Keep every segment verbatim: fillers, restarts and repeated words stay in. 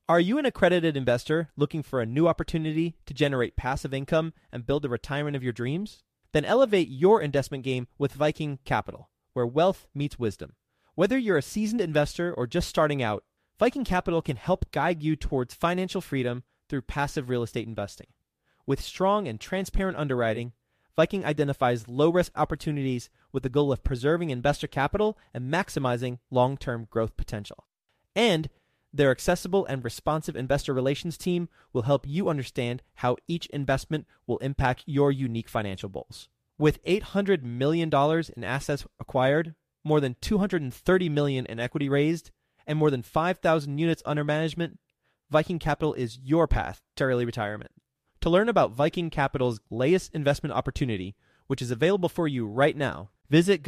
Are you an accredited investor looking for a new opportunity to generate passive income and build the retirement of your dreams? Then elevate your investment game with Viking Capital, where wealth meets wisdom. Whether you're a seasoned investor or just starting out, Viking Capital can help guide you towards financial freedom through passive real estate investing. With strong and transparent underwriting, Viking identifies low-risk opportunities with the goal of preserving investor capital and maximizing long-term growth potential. And their accessible and responsive investor relations team will help you understand how each investment will impact your unique financial goals. With eight hundred million dollars in assets acquired, more than two hundred thirty million dollars in equity raised, and more than five thousand units under management, Viking Capital is your path to early retirement. To learn about Viking Capital's latest investment opportunity, which is available for you right now, visit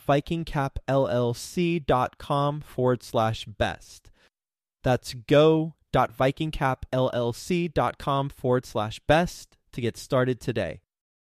go.vikingcapllc.com forward slash best. That's go.vikingcapllc.com forward slash best to get started today.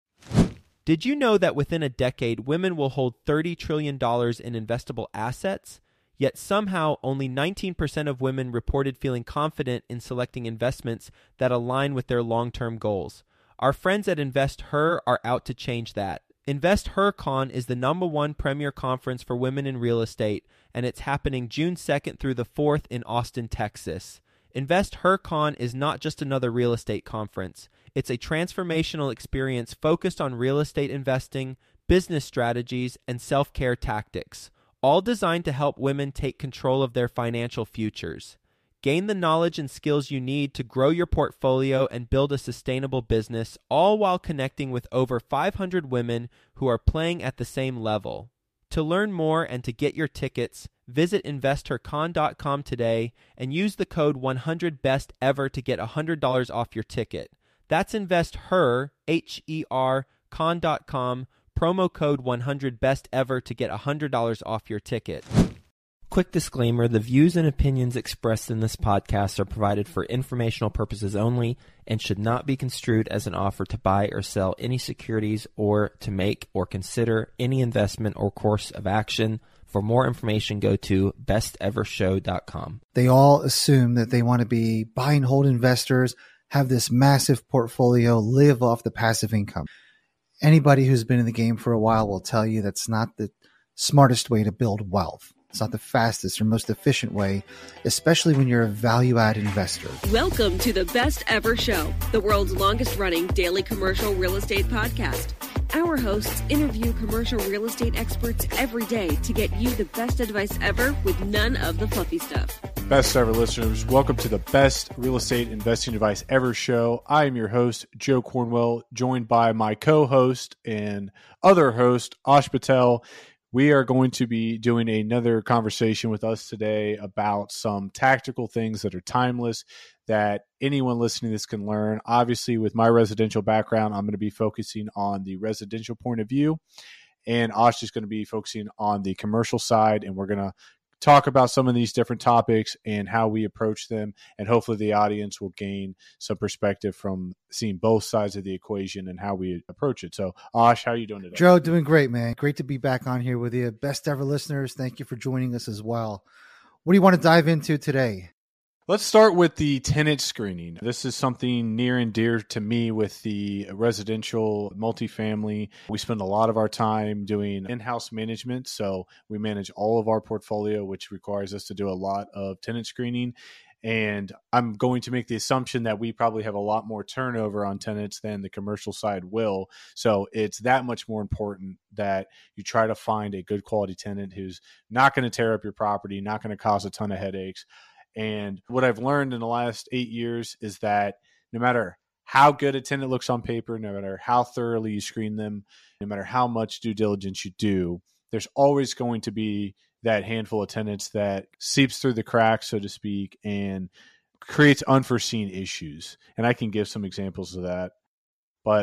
Did you know that within a decade, women will hold thirty trillion dollars in investable assets? Yet somehow only nineteen percent of women reported feeling confident in selecting investments that align with their long-term goals. Our friends at InvestHer are out to change that. InvestHerCon is the number one premier conference for women in real estate, and it's happening June second through the fourth in Austin, Texas. InvestHerCon is not just another real estate conference. It's a transformational experience focused on real estate investing, business strategies, and self-care tactics, all designed to help women take control of their financial futures. Gain the knowledge and skills you need to grow your portfolio and build a sustainable business, all while connecting with over five hundred women who are playing at the same level. To learn more and to get your tickets, visit investor con dot com today and use the code one hundred best ever to get one hundred dollars off your ticket. That's InvestHer, H E R, con dot com, promo code one hundred best ever to get one hundred dollars off your ticket. Quick disclaimer, the views and opinions expressed in this podcast are provided for informational purposes only and should not be construed as an offer to buy or sell any securities or to make or consider any investment or course of action. For more information, go to best ever show dot com. They all assume that they want to be buy and hold investors, have this massive portfolio, live off the passive income. Anybody who's been in the game for a while will tell you that's not the smartest way to build wealth. It's not the fastest or most efficient way, especially when you're a value-add investor. Welcome to the Best Ever Show, the world's longest-running daily commercial real estate podcast. Our hosts interview commercial real estate experts every day to get you the best advice ever with none of the fluffy stuff. Best ever listeners, welcome to the Best Real Estate Investing Advice Ever Show. I am your host, Joe Cornwell, joined by my co-host and other host, Ash Patel. We are going to be doing another conversation with us today about some tactical things that are timeless that anyone listening to this can learn. Obviously, with my residential background, I'm going to be focusing on the residential point of view, and Ash is going to be focusing on the commercial side, and we're going to talk about some of these different topics and how we approach them, and hopefully the audience will gain some perspective from seeing both sides of the equation and how we approach it. So, Ash, how are you doing today? Joe, doing great, man. Great to be back on here with you. Best ever listeners, thank you for joining us as well. What do you want to dive into today? Let's start with the tenant screening. This is something near and dear to me with the residential multifamily. We spend a lot of our time doing in-house management. So we manage all of our portfolio, which requires us to do a lot of tenant screening. And I'm going to make the assumption that we probably have a lot more turnover on tenants than the commercial side will. So it's that much more important that you try to find a good quality tenant who's not going to tear up your property, not going to cause a ton of headaches. And what I've learned in the last eight years is that no matter how good a tenant looks on paper, no matter how thoroughly you screen them, no matter how much due diligence you do, there's always going to be that handful of tenants that seeps through the cracks, so to speak, and creates unforeseen issues. And I can give some examples of that. But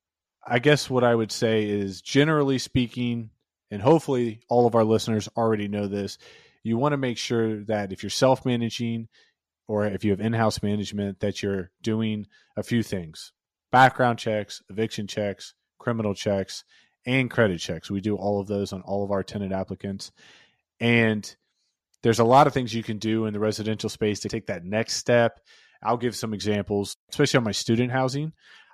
I guess what I would say is, generally speaking, and hopefully all of our listeners already know this, you want to make sure that if you're self-managing or if you have in-house management, that you're doing a few things: background checks, eviction checks, criminal checks, and credit checks. We do all of those on all of our tenant applicants. And there's a lot of things you can do in the residential space to take that next step. I'll give some examples, especially on my student housing.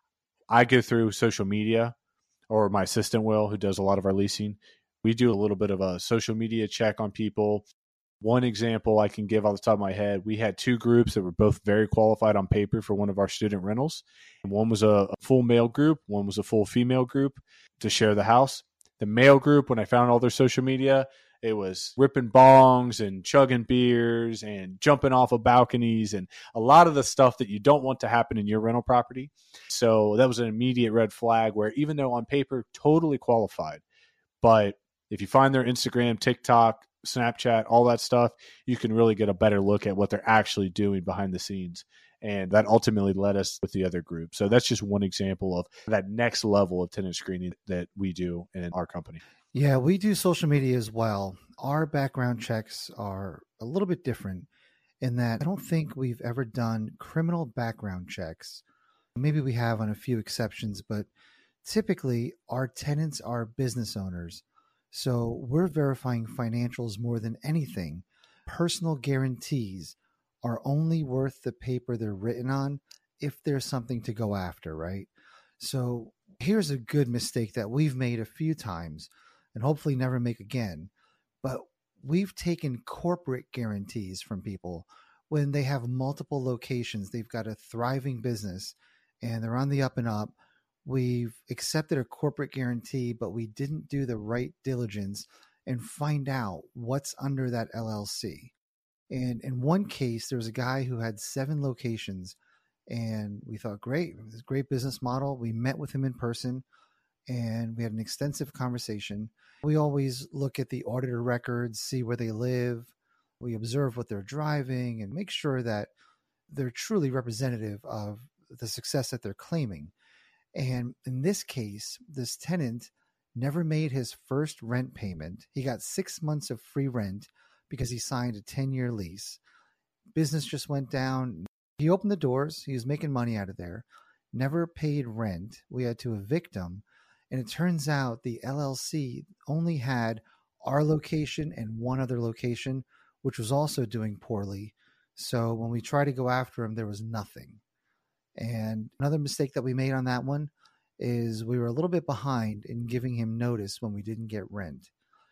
I go through social media, or my assistant will, who does a lot of our leasing. We do a little bit of a social media check on people. One example I can give off the top of my head, we had two groups that were both very qualified on paper for one of our student rentals. One was a full male group, one was a full female group to share the house. The male group, when I found all their social media, it was ripping bongs and chugging beers and jumping off of balconies and a lot of the stuff that you don't want to happen in your rental property. So that was an immediate red flag where even though on paper, totally qualified, but if you find their Instagram, TikTok, Snapchat, all that stuff, you can really get a better look at what they're actually doing behind the scenes. And that ultimately led us with the other group. So that's just one example of that next level of tenant screening that we do in our company. Yeah, we do social media as well. Our background checks are a little bit different in that I don't think we've ever done criminal background checks. Maybe we have on a few exceptions, but typically our tenants are business owners. So we're verifying financials more than anything. Personal guarantees are only worth the paper they're written on if there's something to go after, right? So here's a good mistake that we've made a few times and hopefully never make again. But we've taken corporate guarantees from people when they have multiple locations. They've got a thriving business and they're on the up and up. We've accepted a corporate guarantee, but we didn't do the right diligence and find out what's under that L L C. And in one case, there was a guy who had seven locations, and we thought, great, this is a great business model. We met with him in person, and we had an extensive conversation. We always look at the auditor records, see where they live. We observe what they're driving and make sure that they're truly representative of the success that they're claiming. And in this case, this tenant never made his first rent payment. He got six months of free rent because he signed a ten-year lease. Business just went down. He opened the doors. He was making money out of there. Never paid rent. We had to evict him. And it turns out the L L C only had our location and one other location, which was also doing poorly. So when we tried to go after him, there was nothing. And another mistake that we made on that one is we were a little bit behind in giving him notice when we didn't get rent.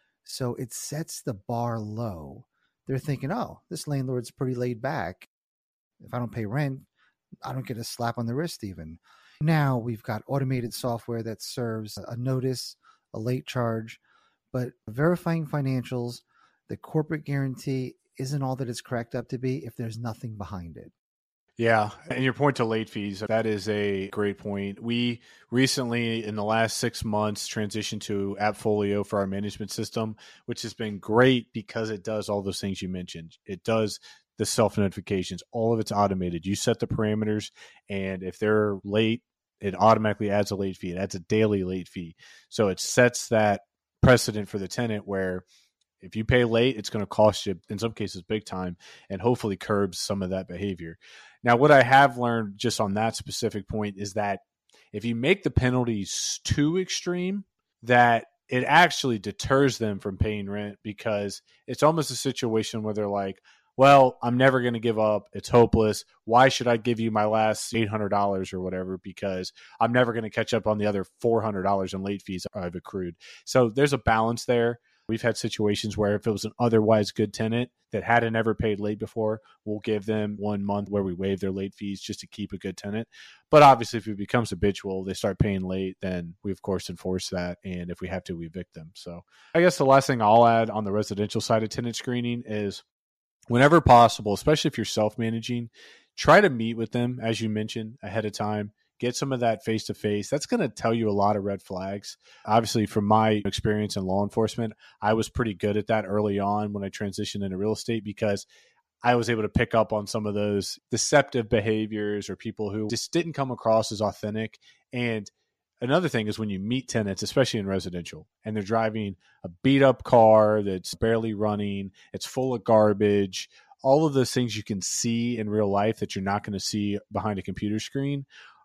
So it sets the bar low. They're thinking, oh, this landlord's pretty laid back. If I don't pay rent, I don't get a slap on the wrist even. Now we've got automated software that serves a notice, a late charge, but verifying financials, the corporate guarantee isn't all that it's cracked up to be if there's nothing behind it. Yeah. And your point to late fees, that is a great point. We recently, in the last six months, transitioned to AppFolio for our management system, which has been great because it does all those things you mentioned. It does the self-notifications. All of it's automated. You set the parameters, and if they're late, it automatically adds a late fee. It adds a daily late fee. So it sets that precedent for the tenant where if you pay late, it's going to cost you, in some cases, big time, and hopefully curbs some of that behavior. Now, what I have learned just on that specific point is that if you make the penalties too extreme, that it actually deters them from paying rent, because it's almost a situation where they're like, well, I'm never going to give up. It's hopeless. Why should I give you my last eight hundred dollars or whatever? Because I'm never going to catch up on the other four hundred dollars in late fees I've accrued. So there's a balance there. We've had situations where if it was an otherwise good tenant that hadn't ever paid late before, we'll give them one month where we waive their late fees just to keep a good tenant. But obviously, if it becomes habitual, they start paying late, then we, of course, enforce that. And if we have to, we evict them. So I guess the last thing I'll add on the residential side of tenant screening is whenever possible, especially if you're self-managing, try to meet with them, as you mentioned, ahead of time. Get some of that face-to-face. That's going to tell you a lot of red flags. Obviously, from my experience in law enforcement, I was pretty good at that early on when I transitioned into real estate, because I was able to pick up on some of those deceptive behaviors or people who just didn't come across as authentic. And another thing is when you meet tenants, especially in residential, and they're driving a beat-up car that's barely running, it's full of garbage, all of those things you can see in real life that you're not going to see behind a computer screen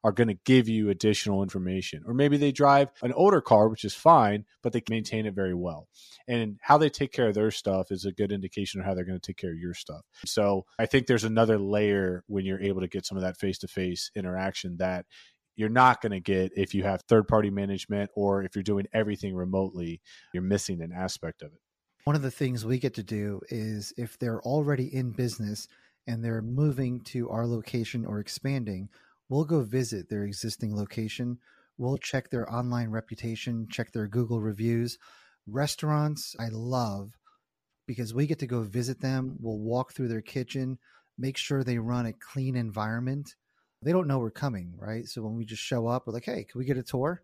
are going to give you additional information. Or maybe they drive an older car, which is fine, but they can maintain it very well. And how they take care of their stuff is a good indication of how they're going to take care of your stuff. So I think there's another layer when you're able to get some of that face-to-face interaction that you're not going to get if you have third-party management, or if you're doing everything remotely, you're missing an aspect of it. One of the things we get to do is if they're already in business and they're moving to our location or expanding, we'll go visit their existing location. We'll check their online reputation, check their Google reviews. Restaurants, I love because we get to go visit them. We'll walk through their kitchen, make sure they run a clean environment. They don't know we're coming, right? So when we just show up, we're like, hey, can we get a tour?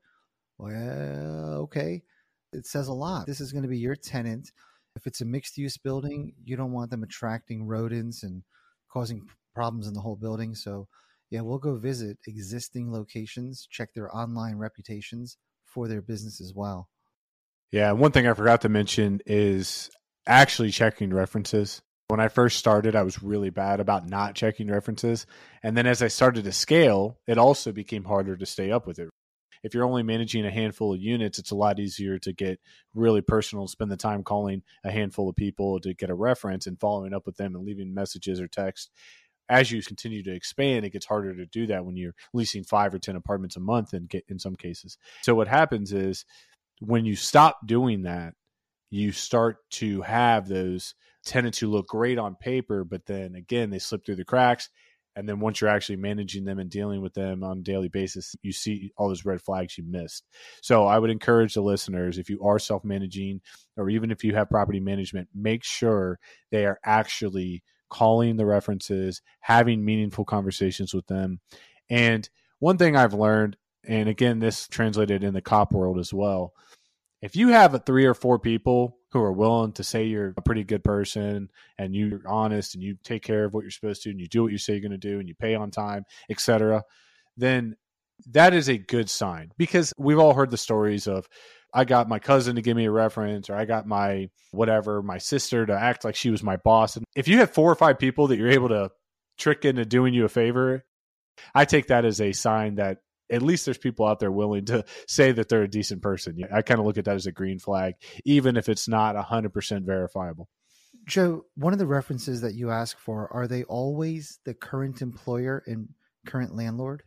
Well, okay. It says a lot. This is going to be your tenant. If it's a mixed use building, you don't want them attracting rodents and causing problems in the whole building. So yeah, we'll go visit existing locations, check their online reputations for their business as well. Yeah. One thing I forgot to mention is actually checking references. When I first started, I was really bad about not checking references. And then as I started to scale, it also became harder to stay up with it. If you're only managing a handful of units, it's a lot easier to get really personal, spend the time calling a handful of people to get a reference and following up with them and leaving messages or text. As you continue to expand, it gets harder to do that when you're leasing five or ten apartments a month in, in some cases. So what happens is when you stop doing that, you start to have those tenants who look great on paper, but then again, they slip through the cracks. And then once you're actually managing them and dealing with them on a daily basis, you see all those red flags you missed. So I would encourage the listeners, if you are self-managing or even if you have property management, make sure they are actually calling the references, having meaningful conversations with them. And one thing I've learned, and again, this translated in the cop world as well, if you have three or four people who are willing to say you're a pretty good person and you're honest and you take care of what you're supposed to and you do what you say you're going to do and you pay on time, et cetera, then that is a good sign. Because we've all heard the stories of, I got my cousin to give me a reference, or I got my whatever, my sister to act like she was my boss. And if you have four or five people that you're able to trick into doing you a favor, I take that as a sign that at least there's people out there willing to say that they're a decent person. I kind of look at that as a green flag, even if it's not one hundred percent verifiable. Joe, one of the references that you ask for, are they always the current employer and current landlord?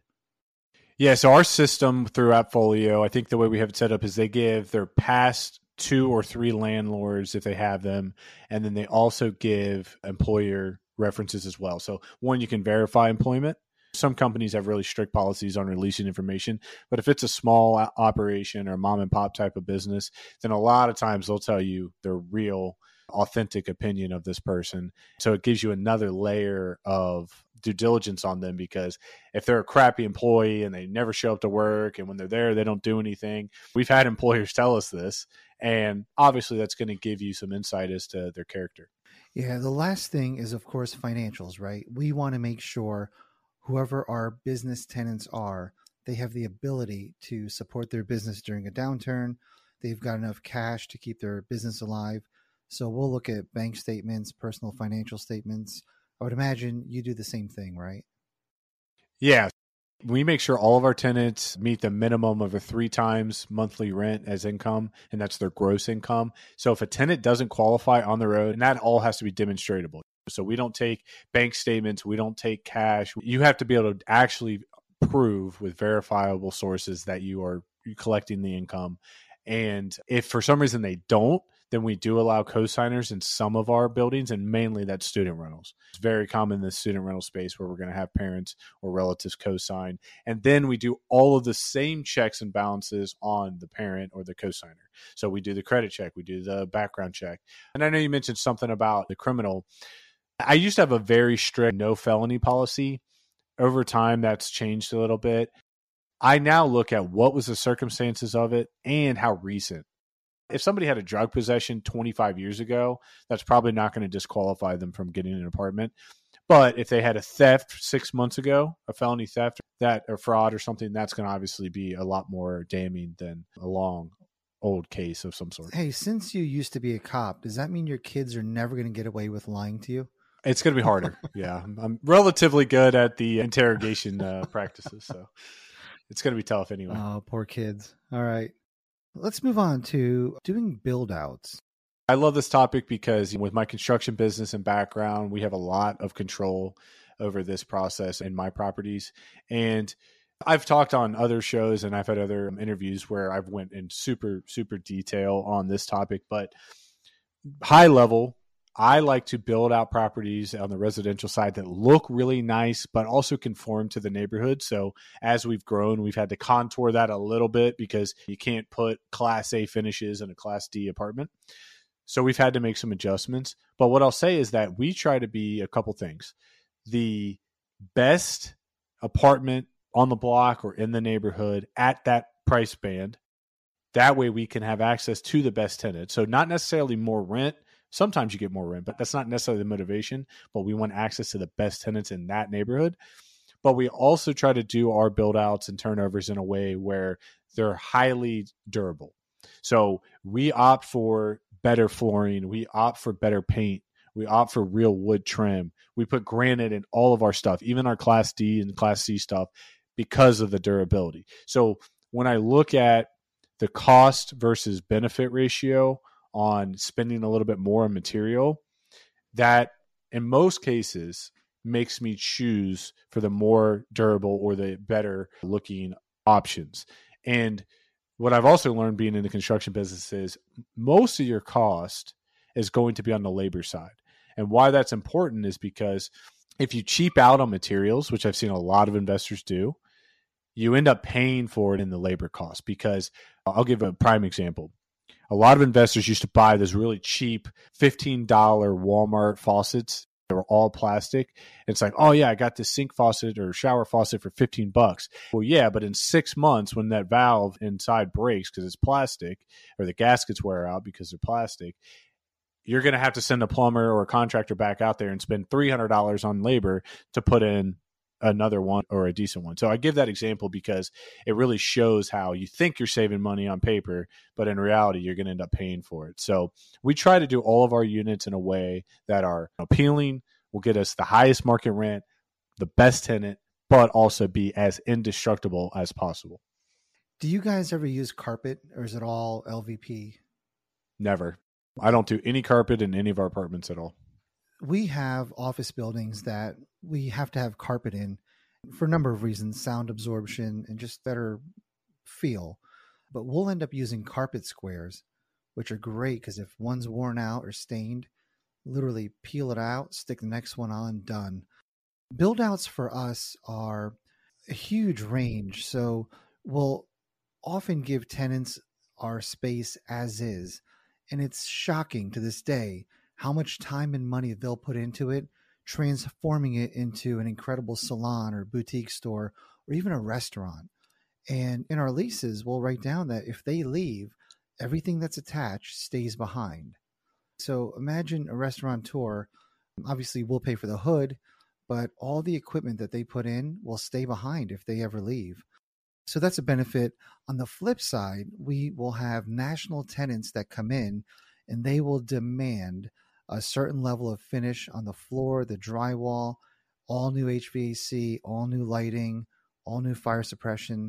Yeah, so our system through AppFolio, I think the way we have it set up is they give their past two or three landlords if they have them, and then they also give employer references as well. So one, you can verify employment. Some companies have really strict policies on releasing information, but if it's a small operation or mom and pop type of business, then a lot of times they'll tell you their real, authentic opinion of this person. So it gives you another layer of due diligence on them, because if they're a crappy employee and they never show up to work and when they're there, they don't do anything. We've had employers tell us this, and obviously that's going to give you some insight as to their character. Yeah, the last thing is, of course, financials, right? We want to make sure whoever our business tenants are, they have the ability to support their business during a downturn. They've got enough cash to keep their business alive. So we'll look at bank statements, personal financial statements. I would imagine you do the same thing, right? Yeah. We make sure all of our tenants meet the minimum of a three times monthly rent as income, and that's their gross income. So if a tenant doesn't qualify on their own, and that all has to be demonstratable. So we don't take bank statements. We don't take cash. You have to be able to actually prove with verifiable sources that you are collecting the income. And if for some reason they don't, then we do allow co-signers in some of our buildings, and mainly that's student rentals. It's very common in the student rental space where we're going to have parents or relatives co-sign. And then we do all of the same checks and balances on the parent or the co-signer. So we do the credit check, we do the background check. And I know you mentioned something about the criminal. I used to have a very strict no felony policy. Over time, that's changed a little bit. I now look at what was the circumstances of it and how recent. If somebody had a drug possession twenty-five years ago, that's probably not going to disqualify them from getting an apartment. But if they had a theft six months ago, a felony theft, that or fraud or something, that's going to obviously be a lot more damning than a long old case of some sort. Hey, since you used to be a cop, does that mean your kids are never going to get away with lying to you? It's going to be harder. Yeah. I'm, I'm relatively good at the interrogation uh, practices. So It's going to be tough anyway. Oh, poor kids. All right. Let's move on to doing build outs. I love this topic because with my construction business and background, we have a lot of control over this process in my properties. And I've talked on other shows and I've had other interviews where I've went in super, super detail on this topic, but high level, I like to build out properties on the residential side that look really nice, but also conform to the neighborhood. So as we've grown, we've had to contour that a little bit because you can't put Class A finishes in a Class D apartment. So we've had to make some adjustments. But what I'll say is that we try to be a couple things. The best apartment on the block or in the neighborhood at that price band. That way we can have access to the best tenant. So not necessarily more rent. Sometimes you get more rent, but that's not necessarily the motivation. But we want access to the best tenants in that neighborhood. But we also try to do our build outs and turnovers in a way where they're highly durable. So we opt for better flooring. We opt for better paint. We opt for real wood trim. We put granite in all of our stuff, even our Class D and Class C stuff, because of the durability. So when I look at the cost versus benefit ratio on spending a little bit more on material, that in most cases makes me choose for the more durable or the better looking options. And what I've also learned being in the construction business is most of your cost is going to be on the labor side. And why that's important is because if you cheap out on materials, which I've seen a lot of investors do, you end up paying for it in the labor cost. Because I'll give a prime example. A lot of investors used to buy those really cheap fifteen dollars Walmart faucets. They were all plastic. It's like, oh yeah, I got this sink faucet or shower faucet for fifteen bucks. Well, yeah, but in six months when that valve inside breaks because it's plastic, or the gaskets wear out because they're plastic, you're going to have to send a plumber or a contractor back out there and spend three hundred dollars on labor to put in another one or a decent one. So I give that example because it really shows how you think you're saving money on paper, but in reality, you're going to end up paying for it. So we try to do all of our units in a way that are appealing, will get us the highest market rent, the best tenant, but also be as indestructible as possible. Do you guys ever use carpet, or is it all L V P? Never. I don't do any carpet in any of our apartments at all. We have office buildings that we have to have carpet in for a number of reasons, sound absorption and just better feel. But we'll end up using carpet squares, which are great because if one's worn out or stained, literally peel it out, stick the next one on, done. Build outs for us are a huge range. So we'll often give tenants our space as is. And it's shocking to this day how much time and money they'll put into it, transforming it into an incredible salon or boutique store or even a restaurant. And in our leases, we'll write down that if they leave, everything that's attached stays behind. So imagine a restaurateur. Obviously, we'll pay for the hood, but all the equipment that they put in will stay behind if they ever leave. So that's a benefit. On the flip side, we will have national tenants that come in and they will demand a certain level of finish on the floor, the drywall, all new H V A C, all new lighting, all new fire suppression.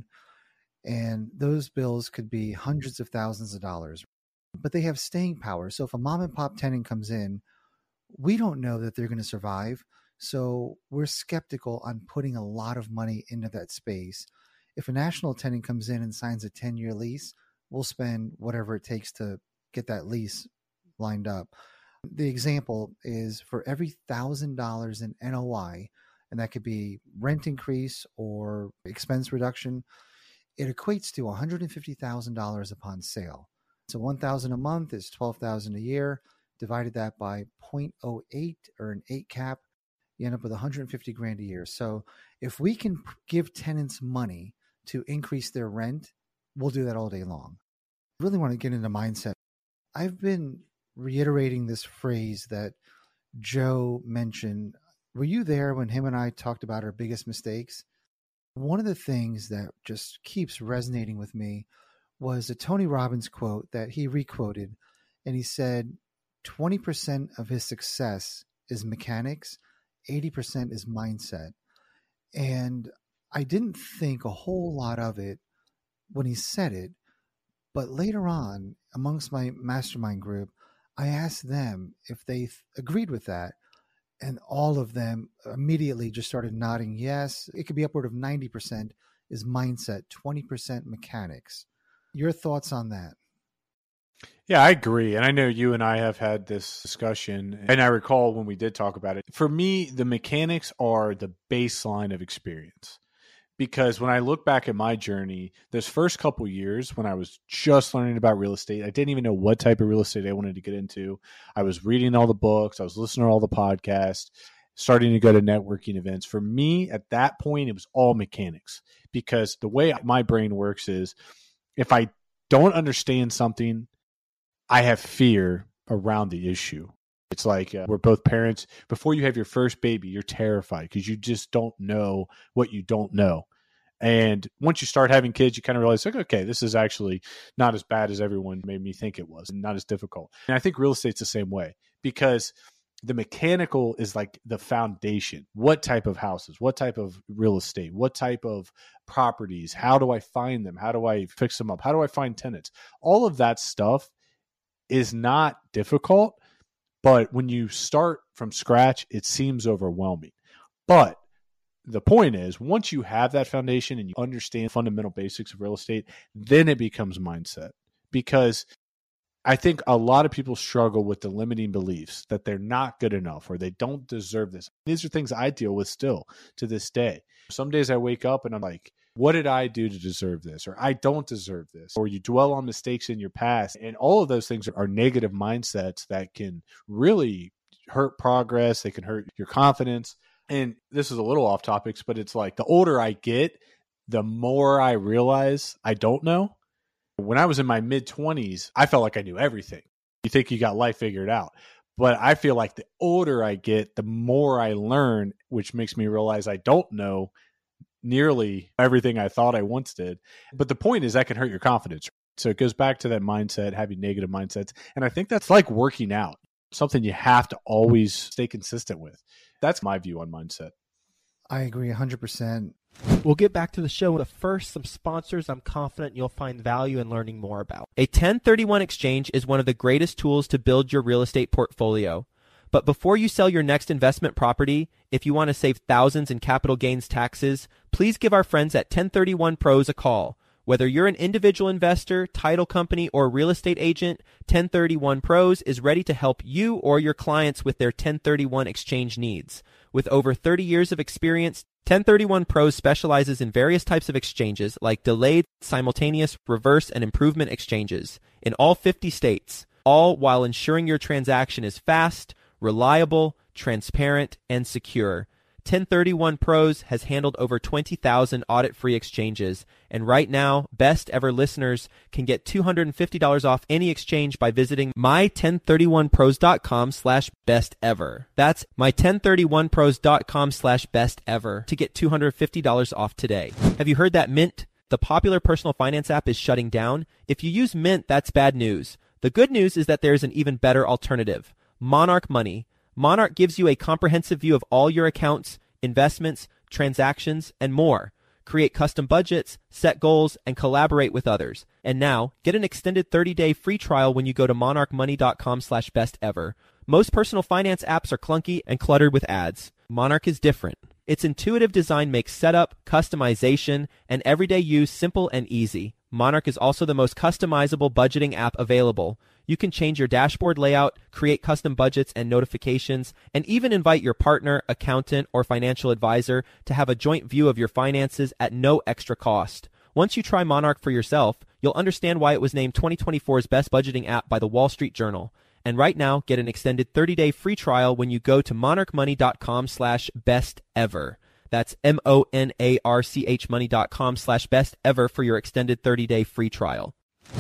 And those bills could be hundreds of thousands of dollars, but they have staying power. So if a mom and pop tenant comes in, we don't know that they're going to survive. So we're skeptical on putting a lot of money into that space. If a national tenant comes in and signs a ten-year lease, we'll spend whatever it takes to get that lease lined up. The example is for every one thousand dollars in N O I, and that could be rent increase or expense reduction, it equates to one hundred fifty thousand dollars upon sale. So one thousand dollars a month is twelve thousand dollars a year. Divided that by zero point zero eight or an eight cap, you end up with one hundred fifty grand a year. So if we can give tenants money to increase their rent, we'll do that all day long. I really want to get into mindset. I've been reiterating this phrase that Joe mentioned. Were you there when him and I talked about our biggest mistakes? One of the things that just keeps resonating with me was a Tony Robbins quote that he requoted. And he said, twenty percent of his success is mechanics, eighty percent is mindset. And I didn't think a whole lot of it when he said it, but later on, amongst my mastermind group, I asked them if they th- agreed with that. And all of them immediately just started nodding yes. It could be upward of ninety percent is mindset, twenty percent mechanics. Your thoughts on that? Yeah, I agree. And I know you and I have had this discussion. And I recall when we did talk about it. For me, the mechanics are the baseline of experience. Because when I look back at my journey, those first couple years when I was just learning about real estate, I didn't even know what type of real estate I wanted to get into. I was reading all the books. I was listening to all the podcasts, starting to go to networking events. For me, at that point, it was all mechanics. Because the way my brain works is if I don't understand something, I have fear around the issue. It's like uh, we're both parents. Before you have your first baby, you're terrified because you just don't know what you don't know. And once you start having kids, you kind of realize, like, okay, this is actually not as bad as everyone made me think it was, and not as difficult. And I think real estate's the same way because the mechanical is like the foundation. What type of houses? What type of real estate? What type of properties? How do I find them? How do I fix them up? How do I find tenants? All of that stuff is not difficult. But when you start from scratch, it seems overwhelming. But the point is, once you have that foundation and you understand fundamental basics of real estate, then it becomes mindset. Because I think a lot of people struggle with the limiting beliefs that they're not good enough or they don't deserve this. These are things I deal with still to this day. Some days I wake up and I'm like, what did I do to deserve this? Or I don't deserve this. Or you dwell on mistakes in your past. And all of those things are negative mindsets that can really hurt progress. They can hurt your confidence. And this is a little off topics, but it's like the older I get, the more I realize I don't know. When I was in my mid twenties, I felt like I knew everything. You think you got life figured out. But I feel like the older I get, the more I learn, which makes me realize I don't know nearly everything I thought I once did. But the point is that can hurt your confidence. So it goes back to that mindset, having negative mindsets. And I think that's like working out, something you have to always stay consistent with. That's my view on mindset. I agree one hundred percent. We'll get back to the show, but first, some sponsors I'm confident you'll find value in learning more about. A ten thirty-one exchange is one of the greatest tools to build your real estate portfolio. But before you sell your next investment property, if you want to save thousands in capital gains taxes, please give our friends at ten thirty-one Pros a call. Whether you're an individual investor, title company, or real estate agent, ten thirty-one Pros is ready to help you or your clients with their ten thirty-one exchange needs. With over thirty years of experience, ten thirty-one Pros specializes in various types of exchanges like delayed, simultaneous, reverse, and improvement exchanges in all fifty states, all while ensuring your transaction is fast, reliable, transparent, and secure. ten thirty-one Pros has handled over twenty thousand audit-free exchanges, and right now, Best Ever listeners can get two hundred fifty dollars off any exchange by visiting my ten thirty-one pros dot com slash best ever. That's my ten thirty-one pros dot com slash best ever to get two hundred fifty dollars off today. Have you heard that Mint, the popular personal finance app, is shutting down? If you use Mint, that's bad news. The good news is that there's an even better alternative. Monarch Money. Monarch gives you a comprehensive view of all your accounts, investments, transactions, and more. Create custom budgets, set goals, and collaborate with others. And now, get an extended thirty-day free trial when you go to monarch money dot com slash best ever. Most personal finance apps are clunky and cluttered with ads. Monarch is different. Its intuitive design makes setup, customization, and everyday use simple and easy. Monarch is also the most customizable budgeting app available. You can change your dashboard layout, create custom budgets and notifications, and even invite your partner, accountant, or financial advisor to have a joint view of your finances at no extra cost. Once you try Monarch for yourself, you'll understand why it was named twenty twenty-four's best budgeting app by the Wall Street Journal. And right now, get an extended thirty-day free trial when you go to monarch money dot com slash best ever. That's M O N A R C H money dot com slash best ever for your extended thirty-day free trial.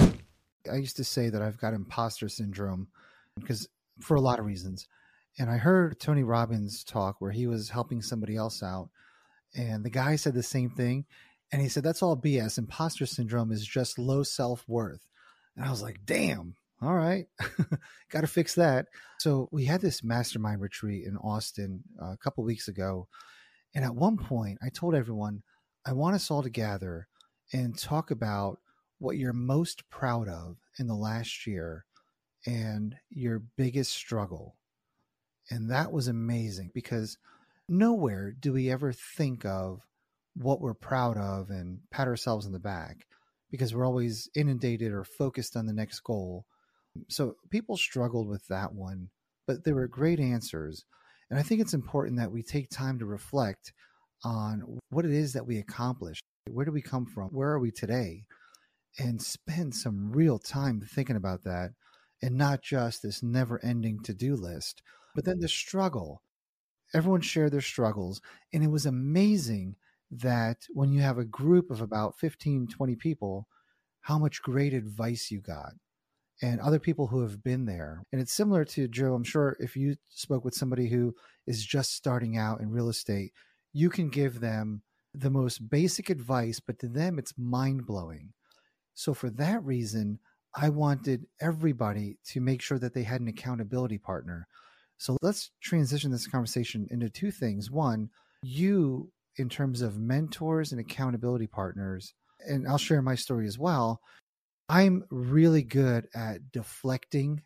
I used to say that I've got imposter syndrome because for a lot of reasons. And I heard Tony Robbins talk where he was helping somebody else out. And the guy said the same thing. And he said, that's all B S. Imposter syndrome is just low self-worth. And I was like, damn, all right, got to fix that. So we had this mastermind retreat in Austin uh, a couple weeks ago. And at one point I told everyone, I want us all to gather and talk about what you're most proud of in the last year and your biggest struggle. And that was amazing because nowhere do we ever think of what we're proud of and pat ourselves on the back because we're always inundated or focused on the next goal. So people struggled with that one, but there were great answers. And I think it's important that we take time to reflect on what it is that we accomplished. Where do we come from? Where are we today? And spend some real time thinking about that and not just this never-ending to-do list, but then the struggle. Everyone shared their struggles, and it was amazing that when you have a group of about fifteen, twenty people, how much great advice you got and other people who have been there. And it's similar to Joe. I'm sure if you spoke with somebody who is just starting out in real estate, you can give them the most basic advice, but to them, it's mind-blowing. So for that reason, I wanted everybody to make sure that they had an accountability partner. So let's transition this conversation into two things. One, you in terms of mentors and accountability partners, and I'll share my story as well. I'm really good at deflecting.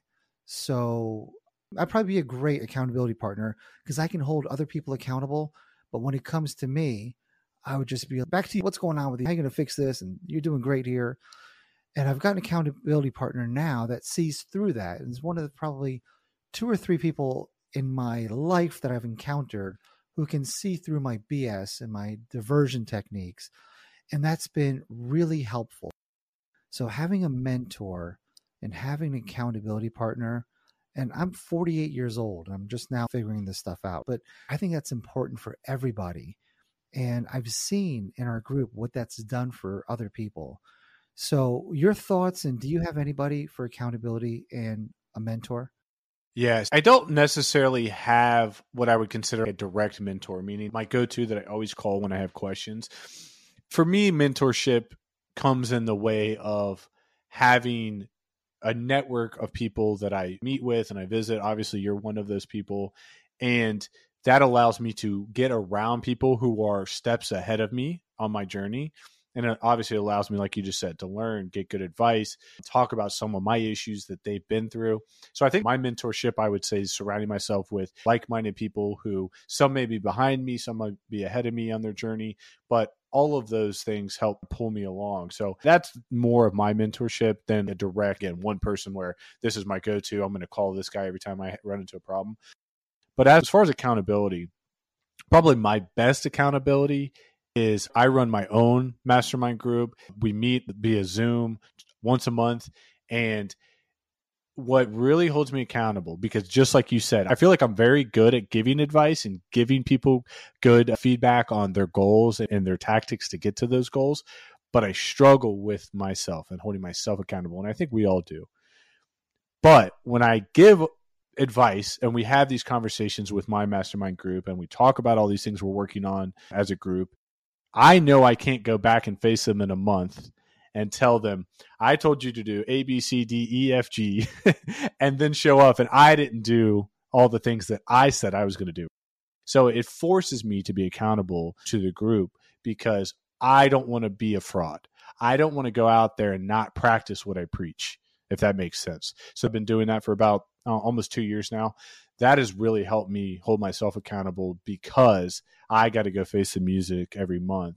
So I'd probably be a great accountability partner because I can hold other people accountable. But when it comes to me, I would just be back to you. What's going on with you? How are you going to fix this? And you're doing great here. And I've got an accountability partner now that sees through that. And it's one of the probably two or three people in my life that I've encountered who can see through my B S and my diversion techniques. And that's been really helpful. So having a mentor and having an accountability partner, and I'm forty-eight years old, and I'm just now figuring this stuff out, but I think that's important for everybody. And I've seen in our group what that's done for other people. So your thoughts, and do you have anybody for accountability and a mentor? Yes. I don't necessarily have what I would consider a direct mentor, meaning my go-to that I always call when I have questions. For me, mentorship comes in the way of having a network of people that I meet with and I visit. Obviously, you're one of those people. And that allows me to get around people who are steps ahead of me on my journey. And it obviously allows me, like you just said, to learn, get good advice, talk about some of my issues that they've been through. So I think my mentorship, I would say, is surrounding myself with like-minded people who some may be behind me, some might be ahead of me on their journey, but all of those things help pull me along. So that's more of my mentorship than a direct, again, one person where this is my go-to. I'm going to call this guy every time I run into a problem. But as far as accountability, probably my best accountability is I run my own mastermind group. We meet via Zoom once a month. And what really holds me accountable, because just like you said, I feel like I'm very good at giving advice and giving people good feedback on their goals and their tactics to get to those goals. But I struggle with myself and holding myself accountable. And I think we all do. But when I give advice and we have these conversations with my mastermind group and we talk about all these things we're working on as a group, I know I can't go back and face them in a month and tell them, I told you to do A, B, C, D, E, F, G, and then show up and I didn't do all the things that I said I was going to do. So it forces me to be accountable to the group because I don't want to be a fraud. I don't want to go out there and not practice what I preach, if that makes sense. So I've been doing that for about uh, almost two years now. That has really helped me hold myself accountable because I got to go face the music every month.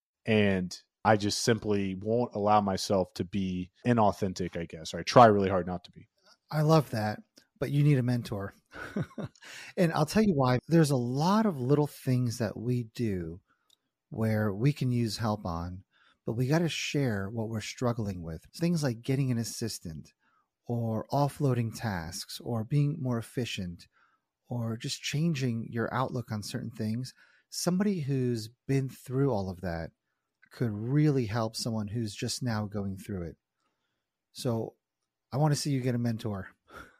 And I just simply won't allow myself to be inauthentic, I guess, or I try really hard not to be. I love that, but you need a mentor. And I'll tell you why. There's a lot of little things that we do where we can use help on, but we got to share what we're struggling with. Things like getting an assistant or offloading tasks or being more efficient or just changing your outlook on certain things. Somebody who's been through all of that could really help someone who's just now going through it. So I want to see you get a mentor.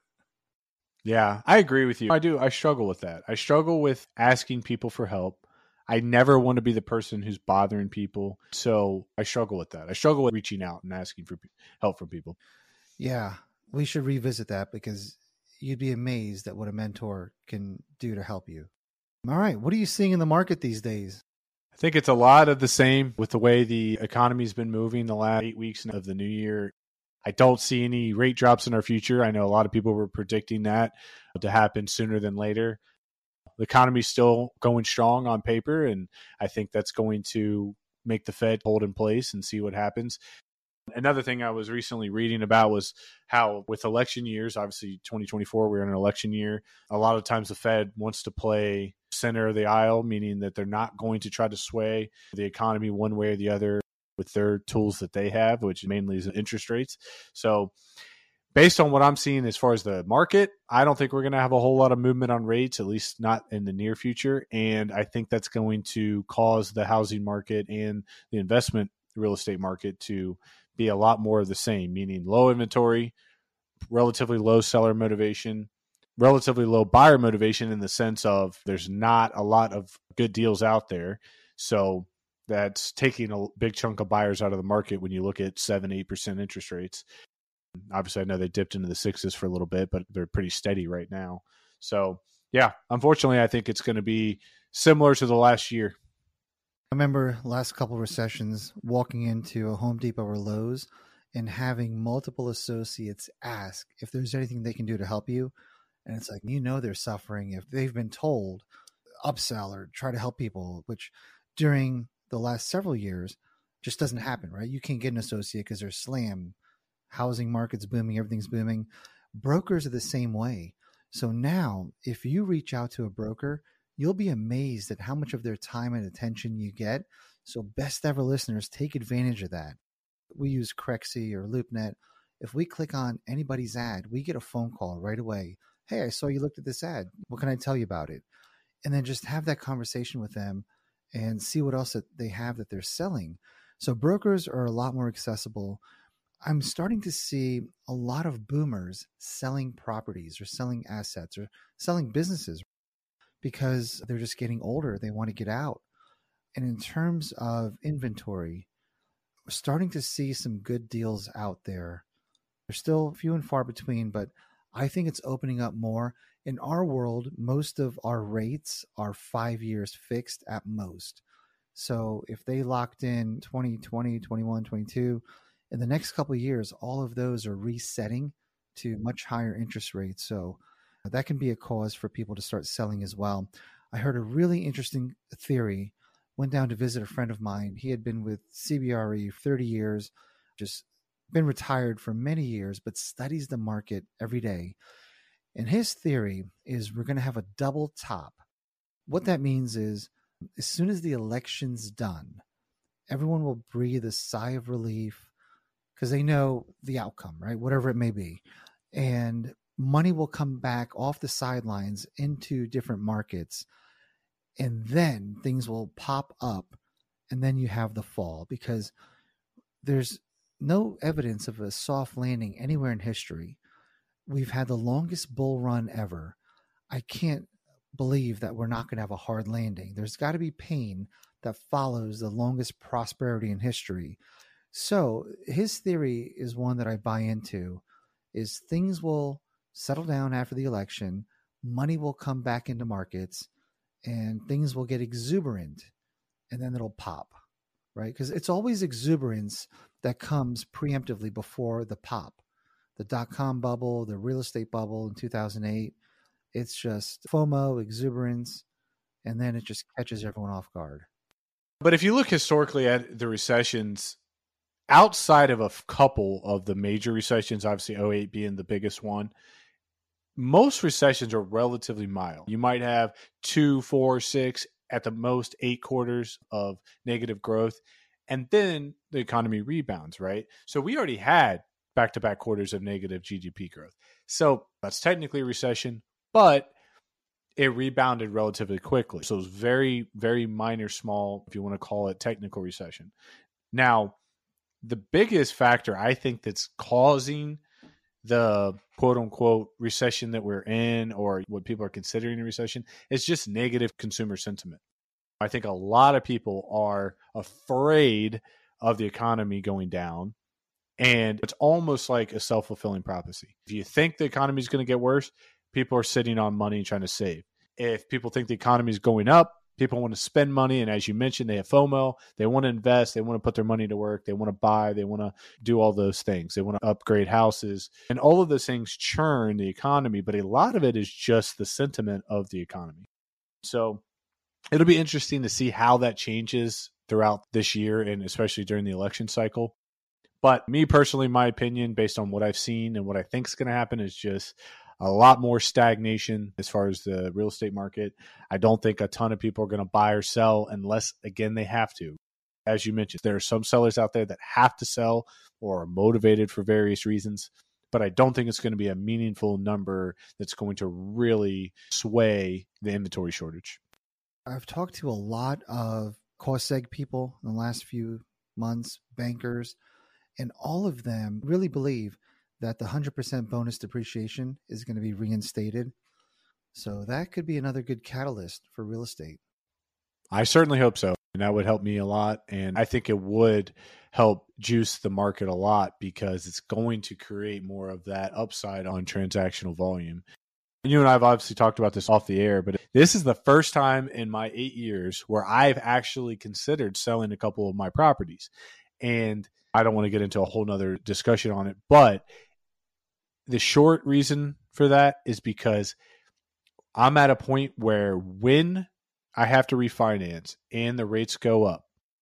Yeah, I agree with you. I do. I struggle with that. I struggle with asking people for help. I never want to be the person who's bothering people. So I struggle with that. I struggle with reaching out and asking for help from people. Yeah, we should revisit that because you'd be amazed at what a mentor can do to help you. All right. What are you seeing in the market these days? I think it's a lot of the same with the way the economy's been moving the last eight weeks of the new year. I don't see any rate drops in our future. I know a lot of people were predicting that to happen sooner than later. The economy's still going strong on paper, and I think that's going to make the Fed hold in place and see what happens. Another thing I was recently reading about was how with election years, obviously twenty twenty-four, we're in an election year. A lot of times the Fed wants to play center of the aisle, meaning that they're not going to try to sway the economy one way or the other with their tools that they have, which mainly is interest rates. So based on what I'm seeing as far as the market, I don't think we're going to have a whole lot of movement on rates, at least not in the near future. And I think that's going to cause the housing market and the investment real estate market to be a lot more of the same, meaning low inventory, relatively low seller motivation, relatively low buyer motivation in the sense of there's not a lot of good deals out there. So that's taking a big chunk of buyers out of the market when you look at seven, eight percent interest rates. Obviously, I know they dipped into the sixes for a little bit, but they're pretty steady right now. So yeah, unfortunately, I think it's going to be similar to the last year. I remember last couple of recessions walking into a Home Depot or Lowe's and having multiple associates ask if there's anything they can do to help you. And it's like, you know, they're suffering if they've been told upsell or try to help people, which during the last several years just doesn't happen, right? You can't get an associate because they're slammed. Housing market's booming, everything's booming. Brokers are the same way. So now if you reach out to a broker, you'll be amazed at how much of their time and attention you get. So best ever listeners, take advantage of that. We use Crexi or LoopNet. If we click on anybody's ad, we get a phone call right away. Hey, I saw you looked at this ad. What can I tell you about it? And then just have that conversation with them and see what else that they have that they're selling. So brokers are a lot more accessible. I'm starting to see a lot of boomers selling properties or selling assets or selling businesses because they're just getting older. They want to get out. And in terms of inventory, we're starting to see some good deals out there. They're still few and far between, but I think it's opening up more. In our world, most of our rates are five years fixed at most. So if they locked in twenty twenty, twenty-one, twenty-two, in the next couple of years, all of those are resetting to much higher interest rates. So that can be a cause for people to start selling as well. I heard a really interesting theory. Went down to visit a friend of mine. He had been with C B R E thirty years, just been retired for many years, but studies the market every day. And his theory is we're going to have a double top. What that means is as soon as the election's done, everyone will breathe a sigh of relief because they know the outcome, right? Whatever it may be. And money will come back off the sidelines into different markets. And then things will pop up. And then you have the fall because there's no evidence of a soft landing anywhere in history. We've had the longest bull run ever. I can't believe that we're not going to have a hard landing. There's got to be pain that follows the longest prosperity in history. So his theory is one that I buy into, is things will settle down after the election, money will come back into markets, and things will get exuberant, and then it'll pop, right? Because it's always exuberance that comes preemptively before the pop. The dot-com bubble, the real estate bubble in two thousand eight, it's just FOMO, exuberance, and then it just catches everyone off guard. But if you look historically at the recessions, outside of a couple of the major recessions, obviously oh eight being the biggest one, most recessions are relatively mild. You might have two, four, six, at the most eight quarters of negative growth, and then the economy rebounds, right? So we already had back-to-back quarters of negative G D P growth. So that's technically a recession, but it rebounded relatively quickly. So it was very, very minor, small, if you want to call it technical recession. Now, the biggest factor I think that's causing the quote-unquote recession that we're in, or what people are considering a recession, is just negative consumer sentiment. I think a lot of people are afraid of the economy going down, and it's almost like a self-fulfilling prophecy. If you think the economy is going to get worse, people are sitting on money and trying to save. If people think the economy is going up, People want to spend money, and as you mentioned, they have FOMO. They want to invest. They want to put their money to work. They want to buy. They want to do all those things. They want to upgrade houses. And all of those things churn the economy, but a lot of it is just the sentiment of the economy. So it'll be interesting to see how that changes throughout this year, and especially during the election cycle. But me personally, my opinion, based on what I've seen and what I think is going to happen, is just a lot more stagnation as far as the real estate market. I don't think a ton of people are going to buy or sell unless, again, they have to. As you mentioned, there are some sellers out there that have to sell or are motivated for various reasons, but I don't think it's going to be a meaningful number that's going to really sway the inventory shortage. I've talked to a lot of cost seg people in the last few months, bankers, and all of them really believe that the one hundred percent bonus depreciation is going to be reinstated. So that could be another good catalyst for real estate. I certainly hope so. And that would help me a lot. And I think it would help juice the market a lot because it's going to create more of that upside on transactional volume. You and I have obviously talked about this off the air, but this is the first time in my eight years where I've actually considered selling a couple of my properties. And I don't want to get into a whole nother discussion on it, but the short reason for that is because I'm at a point where when I have to refinance and the rates go up,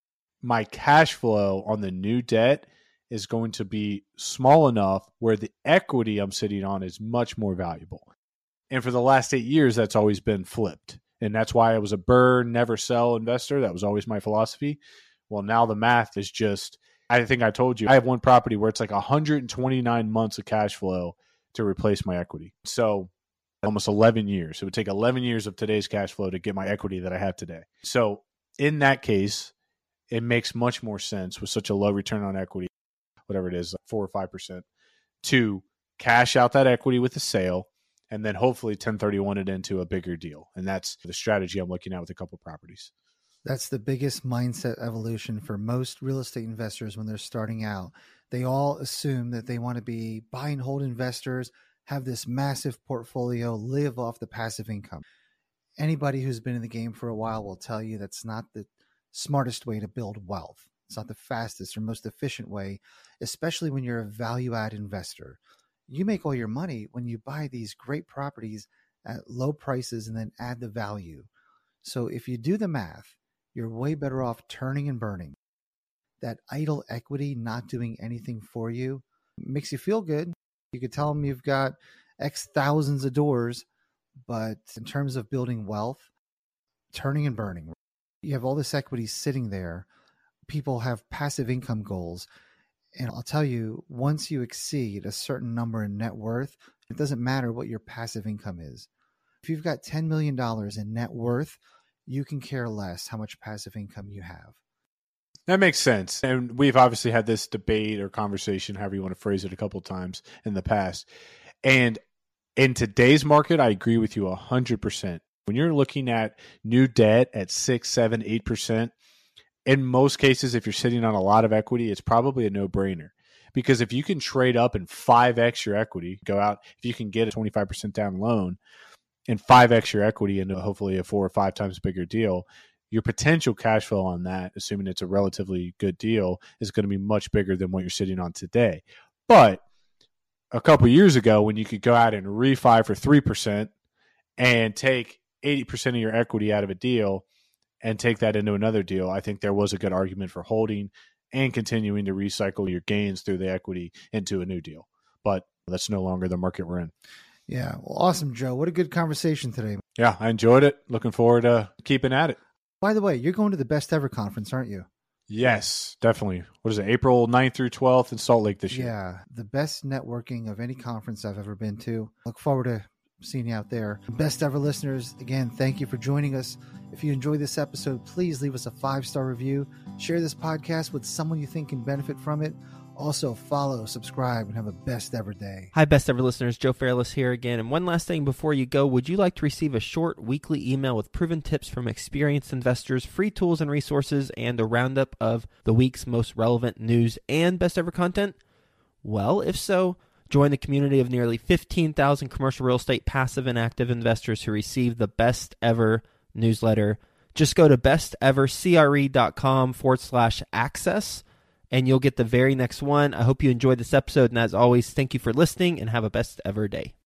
my cash flow on the new debt is going to be small enough where the equity I'm sitting on is much more valuable. And for the last eight years, that's always been flipped. And that's why I was a burn, never sell investor. That was always my philosophy. Well, now the math is just, I think I told you, I have one property where it's like one hundred twenty-nine months of cash flow to replace my equity. So almost eleven years. It would take eleven years of today's cash flow to get my equity that I have today. So in that case, it makes much more sense with such a low return on equity, whatever it is, like four or five percent, to cash out that equity with a sale and then hopefully ten thirty-one it into a bigger deal. And that's the strategy I'm looking at with a couple of properties. That's the biggest mindset evolution for most real estate investors when they're starting out. They all assume that they want to be buy and hold investors, have this massive portfolio, live off the passive income. Anybody who's been in the game for a while will tell you that's not the smartest way to build wealth. It's not the fastest or most efficient way, especially when you're a value-add investor. You make all your money when you buy these great properties at low prices and then add the value. So if you do the math, you're way better off turning and burning. That idle equity not doing anything for you makes you feel good. You could tell them you've got X thousands of doors, but in terms of building wealth, turning and burning. You have all this equity sitting there. People have passive income goals. And I'll tell you, once you exceed a certain number in net worth, it doesn't matter what your passive income is. If you've got ten million dollars in net worth, you can care less how much passive income you have. That makes sense. And we've obviously had this debate or conversation, however you want to phrase it, a couple of times in the past. And in today's market, I agree with you one hundred percent. When you're looking at new debt at six, seven, eight percent, in most cases, if you're sitting on a lot of equity, it's probably a no-brainer. Because if you can trade up and five X your equity, go out, if you can get a twenty-five percent down loan and five X your equity into hopefully a four or five times bigger deal, your potential cash flow on that, assuming it's a relatively good deal, is going to be much bigger than what you're sitting on today. But a couple years ago, when you could go out and refi for three percent and take eighty percent of your equity out of a deal and take that into another deal, I think there was a good argument for holding and continuing to recycle your gains through the equity into a new deal. But that's no longer the market we're in. Yeah. Well, awesome, Joe. What a good conversation today. Yeah, I enjoyed it. Looking forward to keeping at it. By the way, you're going to the Best Ever conference, aren't you? Yes, definitely. What is it, April ninth through twelfth in Salt Lake this year? Yeah, the best networking of any conference I've ever been to. Look forward to seeing you out there. Best Ever listeners, again, thank you for joining us. If you enjoyed this episode, please leave us a five-star review. Share this podcast with someone you think can benefit from it. Also, follow, subscribe, and have a best ever day. Hi, Best Ever listeners. Joe Fairless here again. And one last thing before you go, would you like to receive a short weekly email with proven tips from experienced investors, free tools and resources, and a roundup of the week's most relevant news and Best Ever content? Well, if so, join the community of nearly fifteen thousand commercial real estate passive and active investors who receive the Best Ever newsletter Just go to bestevercre.com forward slash access, and you'll get the very next one. I hope you enjoyed this episode, and as always, thank you for listening, and have a best ever day.